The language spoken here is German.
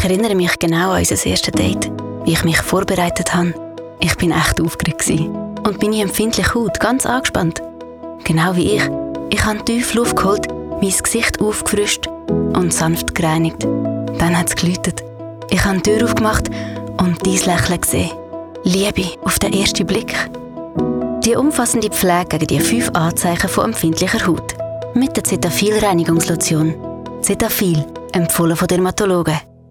Ich erinnere mich genau an unser erstes Date, wie ich mich vorbereitet habe. Ich bin echt aufgeregt und meine empfindliche Haut ganz angespannt. Genau wie ich. Ich habe tief Luft geholt, mein Gesicht aufgefrischt und sanft gereinigt. Dann hat es geläutet. Ich habe die Tür aufgemacht und dein Lächeln gesehen. Liebe auf den ersten Blick. Die umfassende Pflege gegen die 5 Anzeichen von empfindlicher Haut. Mit der Cetaphil-Reinigungslotion. Cetaphil, empfohlen von Dermatologen.